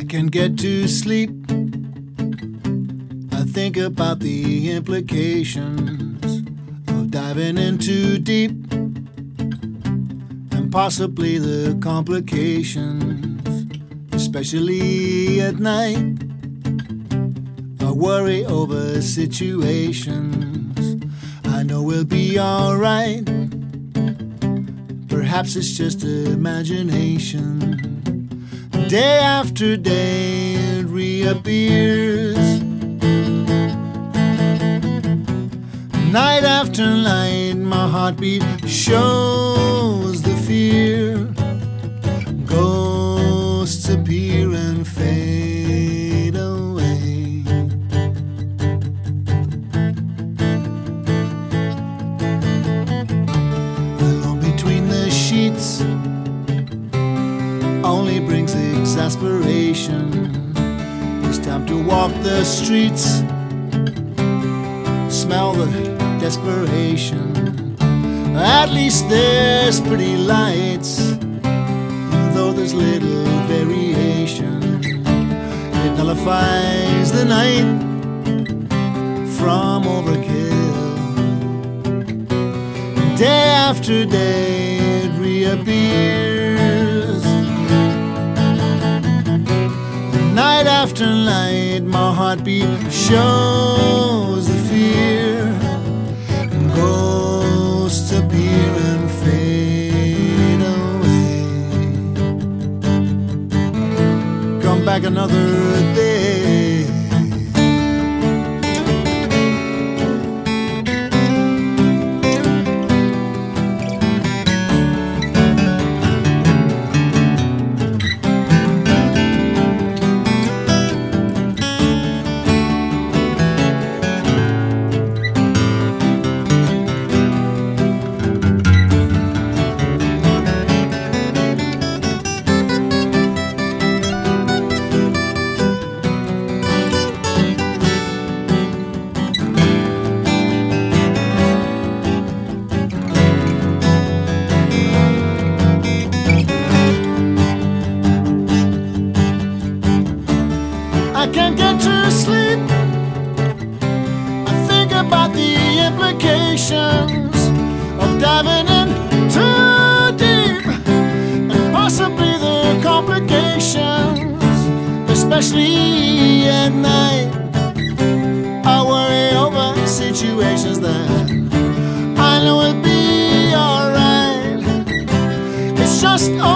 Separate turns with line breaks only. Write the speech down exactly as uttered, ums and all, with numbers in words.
can't get to sleep. I think about the implications of diving in too deep, and possibly the complications, especially at night. I worry over situations I know we'll be alright. Perhaps it's just imagination. Day after day it reappears. Night after night my heartbeat shows the fear. Ghosts appear and fade away. Alone between the sheets only brings exasperation. It's time to walk the streets, smell the desperation. At least there's pretty lights, though there's little variation. It nullifies the night from overkill. Day after day it reappears. Night after night my heartbeat shows the fear. Ghosts appear and fade away. Come back another day. I can't get to sleep. I think about the implications of diving in too deep, and possibly the complications, especially at night. I worry over situations that I know will be alright. It's just